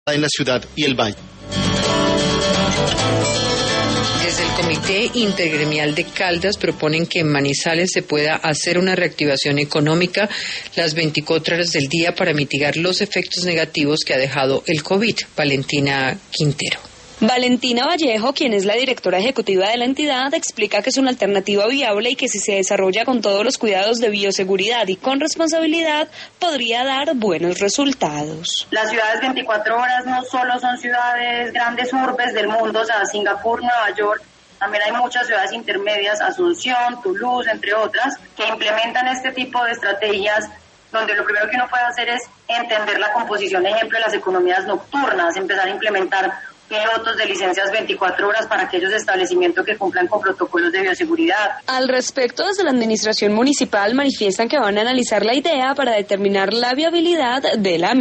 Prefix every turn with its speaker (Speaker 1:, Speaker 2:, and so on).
Speaker 1: en la ciudad y el valle.
Speaker 2: Desde el Comité Intergremial de Caldas proponen que en Manizales se pueda hacer una reactivación económica las 24 horas del día para mitigar los efectos negativos que ha dejado el COVID. Valentina Quintero.
Speaker 3: Valentina Vallejo, quien es la directora ejecutiva de la entidad, explica que es una alternativa viable y que si se desarrolla con todos los cuidados de bioseguridad y con responsabilidad, podría dar buenos resultados.
Speaker 4: Las ciudades 24 horas no solo son ciudades grandes urbes del mundo, o sea, Singapur, Nueva York, también hay muchas ciudades intermedias, Asunción, Toulouse, entre otras, que implementan este tipo de estrategias donde lo primero que uno puede hacer es entender la composición, ejemplo, de las economías nocturnas, empezar a implementar pilotos de licencias 24 horas para aquellos establecimientos que cumplan con protocolos de bioseguridad.
Speaker 3: Al respecto, desde la administración municipal manifiestan que van a analizar la idea para determinar la viabilidad de la misma.